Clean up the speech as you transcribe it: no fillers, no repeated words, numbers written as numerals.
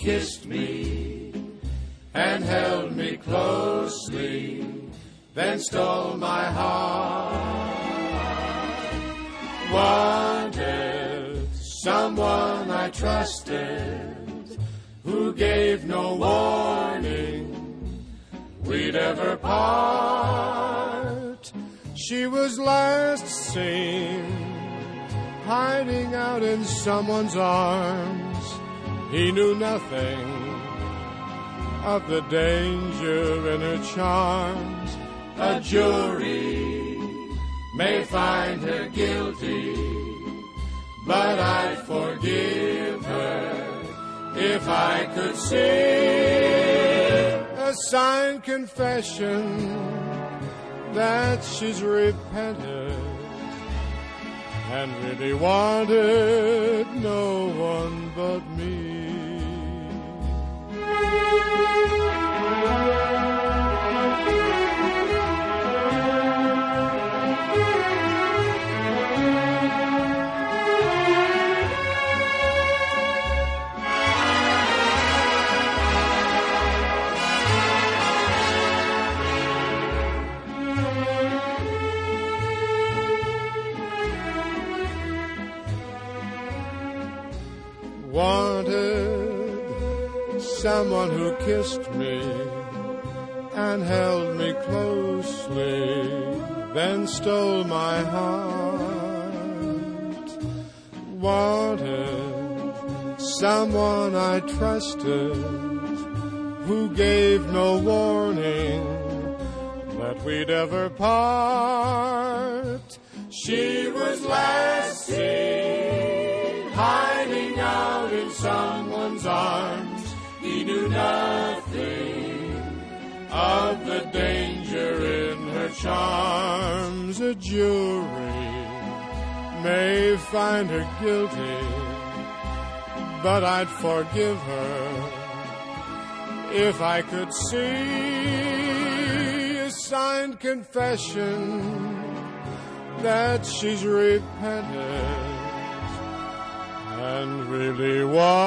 kissed me and held me closely, then stole my heart. Wanted someone I trusted, who gave no warning we'd ever part. She was last seen hiding out in someone's arms. He knew nothing of the danger in her charms. A jury may find her guilty, but I'd forgive her if I could see a signed confession that she's repented and really wanted no one but me. Wanted someone who kissed me and held me closely, then stole my heart. Wanted someone I trusted, who gave no warning that we'd ever part. She was last seen hiding out in someone's arms. He knew nothing of the danger in her charms. A jury may find her guilty, but I'd forgive her if I could see a signed confession that she's repented and really was